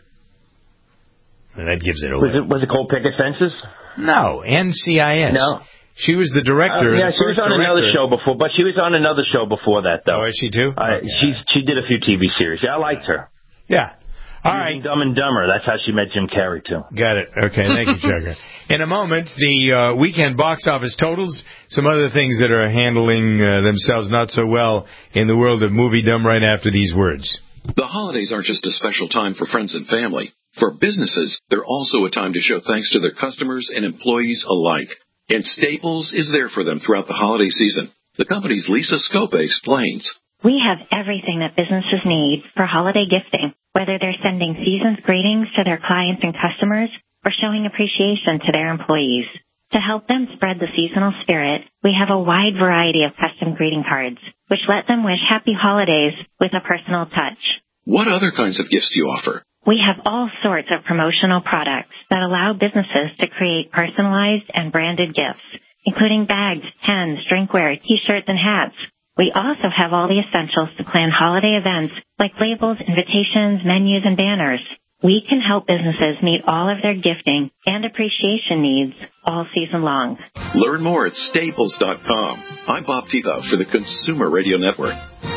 And that gives it away. Was it, was it called Picket Fences? No, N C I S. No. She was the director. Uh, yeah, the she was on director. another show before, but she was on another show before that, though. Oh, is she too? Uh, she's, she did a few T V series. Yeah, I liked her. Yeah. All right. Dumb and Dumber. That's how she met Jim Carrey, too. Got it. Okay, thank you, Chucker. In a moment, the uh, weekend box office totals, some other things that are handling uh, themselves not so well in the world of moviedom right after these words. The holidays aren't just a special time for friends and family. For businesses, they're also a time to show thanks to their customers and employees alike. And Staples is there for them throughout the holiday season. The company's Lisa Scope explains. We have everything that businesses need for holiday gifting, whether they're sending season's greetings to their clients and customers or showing appreciation to their employees. To help them spread the seasonal spirit, we have a wide variety of custom greeting cards, which let them wish happy holidays with a personal touch. What other kinds of gifts do you offer? We have all sorts of promotional products that allow businesses to create personalized and branded gifts, including bags, pens, drinkware, t-shirts, and hats. We also have all the essentials to plan holiday events like labels, invitations, menus, and banners. We can help businesses meet all of their gifting and appreciation needs all season long. Learn more at staples dot com. I'm Bob Tebow for the Consumer Radio Network.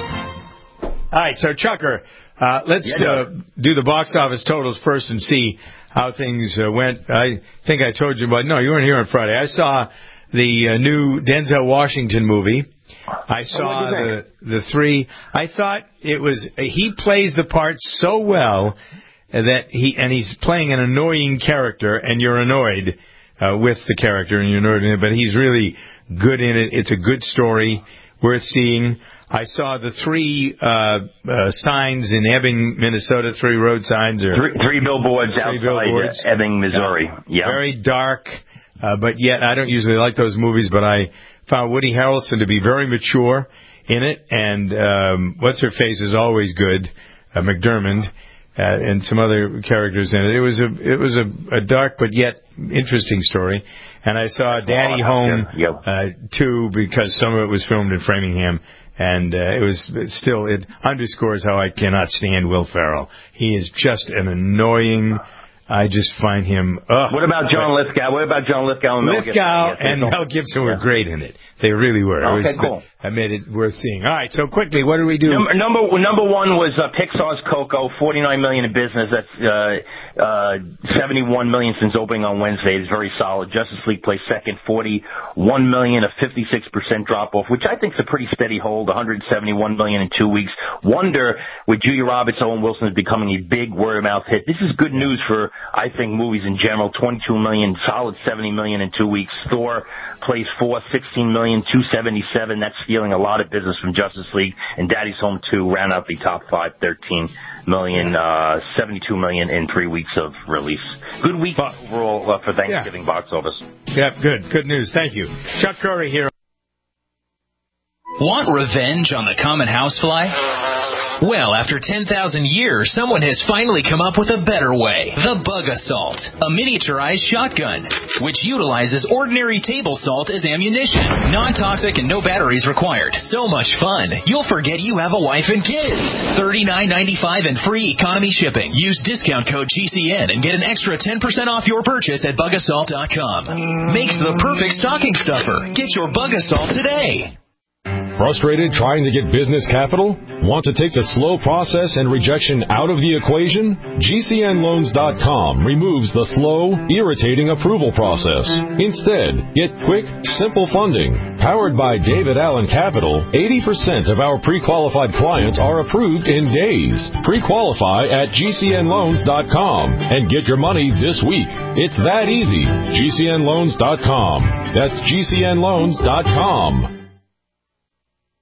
All right, so Chucker, uh, let's yeah, uh, do the box office totals first and see how things uh, went. I think I told you about, no, you weren't here on Friday. I saw the uh, new Denzel Washington movie. I saw oh, the the three. I thought it was, he plays the part so well that he, and he's playing an annoying character, and you're annoyed uh, with the character, and you're annoyed with it, but he's really good in it. It's a good story, worth seeing. I saw the three uh, uh, signs in Ebbing, Minnesota, three road signs. Or three, three billboards three outside billboards. Ebbing, Missouri. Yeah. Very dark, uh, but yet I don't usually like those movies, but I found Woody Harrelson to be very mature in it, and um, what's-her-face is always good, uh, McDermott, uh, and some other characters in it. It was a it was a, a dark but yet interesting story. And I saw Daddy oh, Home, yep. uh, too, because some of it was filmed in Framingham. And uh, it was it still, it underscores how I cannot stand Will Ferrell. He is just an annoying, I just find him, ugh. What about John Lithgow? What about John Lithgow and Mel Gibson? Lithgow and Mel Gibson were yeah. great in it. They really were. Okay, it was, cool. I made it worth seeing. All right, so quickly, what do we do? Number number, number one was uh, Pixar's Coco, forty-nine million dollars in business. That's uh, uh, seventy-one million dollars since opening on Wednesday. It's very solid. Justice League placed second, forty-one million dollars, a fifty-six percent drop-off, which I think is a pretty steady hold, one hundred seventy-one million dollars in two weeks. Wonder, with Julia Roberts, Owen Wilson is becoming a big word-of-mouth hit. This is good news for, I think, movies in general. twenty-two million dollars, solid seventy million dollars in two weeks. Thor plays four, sixteen million dollars, two seventy-seven. That's stealing a lot of business from Justice League. And Daddy's Home two round out the top five, thirteen million dollars, uh, seventy-two million dollars in three weeks of release. Good week overall uh, for Thanksgiving yeah. box office. Yeah, good. Good news. Thank you. Chuck Curry here. Want revenge on the common housefly? Well, after ten thousand years, someone has finally come up with a better way. The Bug Assault, a miniaturized shotgun, which utilizes ordinary table salt as ammunition. Non-toxic and no batteries required. So much fun, you'll forget you have a wife and kids. thirty-nine ninety-five and free economy shipping. Use discount code G C N and get an extra ten percent off your purchase at bug assault dot com. Makes the perfect stocking stuffer. Get your Bug Assault today. Frustrated trying to get business capital? Want to take the slow process and rejection out of the equation? G C N loans dot com removes the slow, irritating approval process. Instead, get quick, simple funding. Powered by David Allen Capital, eighty percent of our pre-qualified clients are approved in days. Pre-qualify at G C N loans dot com and get your money this week. It's that easy. G C N loans dot com. That's G C N loans dot com.